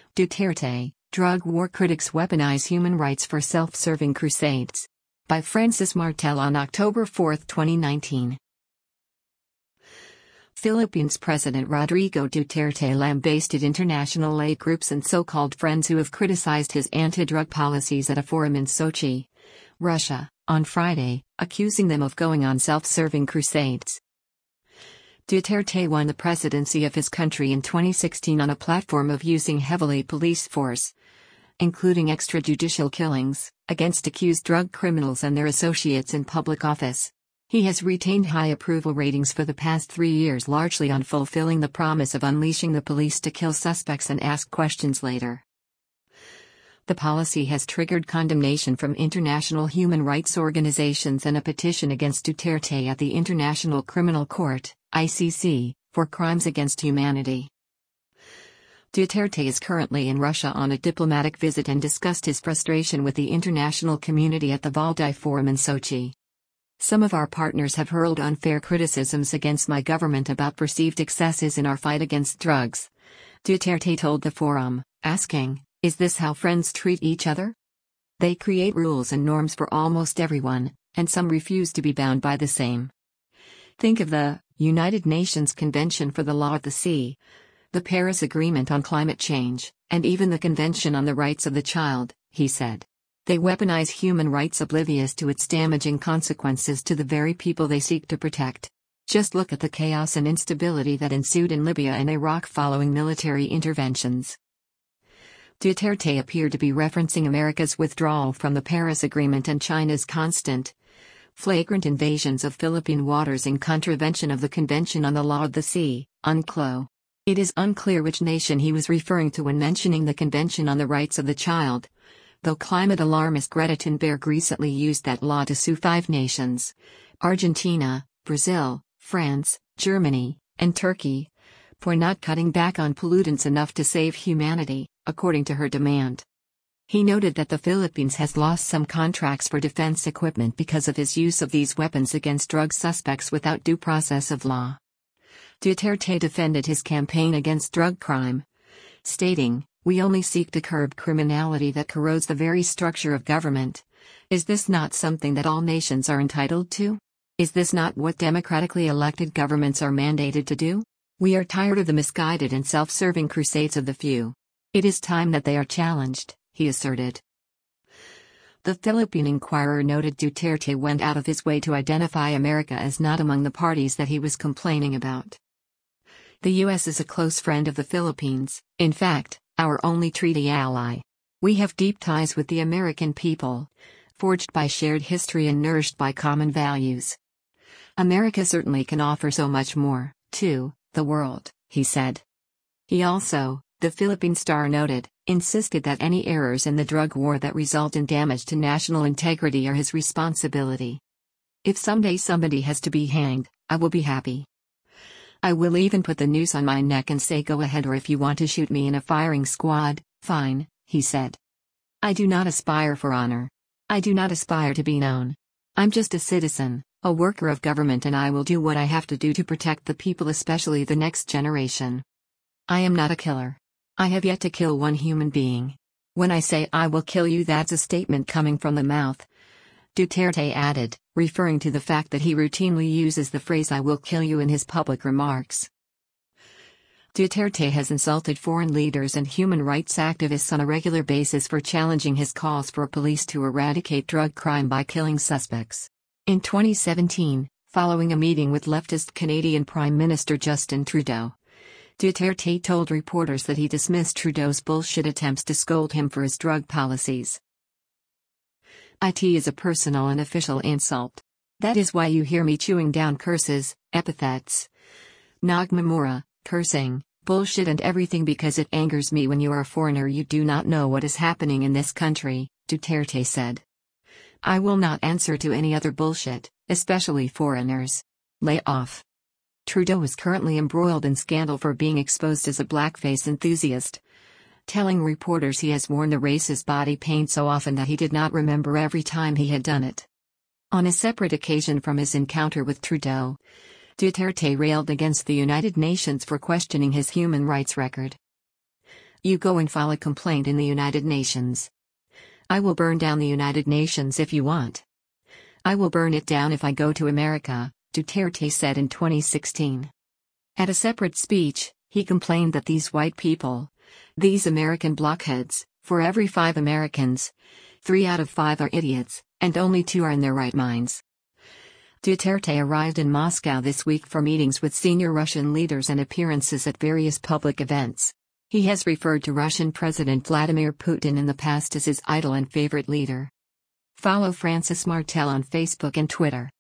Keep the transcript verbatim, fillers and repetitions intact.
Duterte, Drug War Critics Weaponize Human Rights for Self-Serving Crusades. By Francis Martel on October fourth, twenty nineteen. Philippines President Rodrigo Duterte lambasted international aid groups and so-called friends who have criticized his anti-drug policies at a forum in Sochi, Russia, on Friday, accusing them of going on self-serving crusades. Duterte won the presidency of his country in twenty sixteen on a platform of using heavily police force, including extrajudicial killings, against accused drug criminals and their associates in public office. He has retained high approval ratings for the past three years, largely on fulfilling the promise of unleashing the police to kill suspects and ask questions later. The policy has triggered condemnation from international human rights organizations and a petition against Duterte at the International Criminal Court, I C C, for crimes against humanity. Duterte is currently in Russia on a diplomatic visit and discussed his frustration with the international community at the Valdai Forum in Sochi. Some of our partners have hurled unfair criticisms against my government about perceived excesses in our fight against drugs, Duterte told the forum, asking, "Is this how friends treat each other? They create rules and norms for almost everyone, and some refuse to be bound by the same. Think of the United Nations Convention for the Law of the Sea, the Paris Agreement on Climate Change, and even the Convention on the Rights of the Child," he said. They weaponize human rights oblivious to its damaging consequences to the very people they seek to protect. Just look at the chaos and instability that ensued in Libya and Iraq following military interventions. Duterte appeared to be referencing America's withdrawal from the Paris Agreement and China's constant, flagrant invasions of Philippine waters in contravention of the Convention on the Law of the Sea, UNCLOS. It is unclear which nation he was referring to when mentioning the Convention on the Rights of the Child, though climate alarmist Greta Thunberg recently used that law to sue five nations: Argentina, Brazil, France, Germany, and Turkey, for not cutting back on pollutants enough to save humanity, according to her demand. He noted that the Philippines has lost some contracts for defense equipment because of his use of these weapons against drug suspects without due process of law. Duterte defended his campaign against drug crime, stating, "We only seek to curb criminality that corrodes the very structure of government. Is this not something that all nations are entitled to? Is this not what democratically elected governments are mandated to do? We are tired of the misguided and self-serving crusades of the few. It is time that they are challenged," he asserted. The Philippine Inquirer noted Duterte went out of his way to identify America as not among the parties that he was complaining about. "The U S is a close friend of the Philippines, in fact, our only treaty ally. We have deep ties with the American people, forged by shared history and nourished by common values. America certainly can offer so much more, to the world," he said. He also, the Philippine Star noted, insisted that any errors in the drug war that result in damage to national integrity are his responsibility. "If someday somebody has to be hanged, I will be happy. I will even put the noose on my neck and say go ahead, or if you want to shoot me in a firing squad, fine," he said. "I do not aspire for honor. I do not aspire to be known. I'm just a citizen, a worker of government, and I will do what I have to do to protect the people, especially the next generation. I am not a killer. I have yet to kill one human being. When I say I will kill you, that's a statement coming from the mouth," Duterte added, referring to the fact that he routinely uses the phrase "I will kill you" in his public remarks. Duterte has insulted foreign leaders and human rights activists on a regular basis for challenging his calls for police to eradicate drug crime by killing suspects. In twenty seventeen, following a meeting with leftist Canadian Prime Minister Justin Trudeau, Duterte told reporters that he dismissed Trudeau's bullshit attempts to scold him for his drug policies. "It is a personal and official insult. That is why you hear me chewing down curses, epithets, Nagmamura, cursing, bullshit and everything, because it angers me when you are a foreigner. You do not know what is happening in this country," Duterte said. "I will not answer to any other bullshit, especially foreigners. Lay off." Trudeau is currently embroiled in scandal for being exposed as a blackface enthusiast, telling reporters he has worn the racist body paint so often that he did not remember every time he had done it. On a separate occasion from his encounter with Trudeau, Duterte railed against the United Nations for questioning his human rights record. You go and file a complaint in the United Nations. I will burn down the United Nations if you want. I will burn it down if I go to America, Duterte said in twenty sixteen. At a separate speech, he complained that these white people, these American blockheads, for every five Americans, three out of five are idiots, and only two are in their right minds. Duterte arrived in Moscow this week for meetings with senior Russian leaders and appearances at various public events. He has referred to Russian President Vladimir Putin in the past as his idol and favorite leader. Follow Francis Martel on Facebook and Twitter.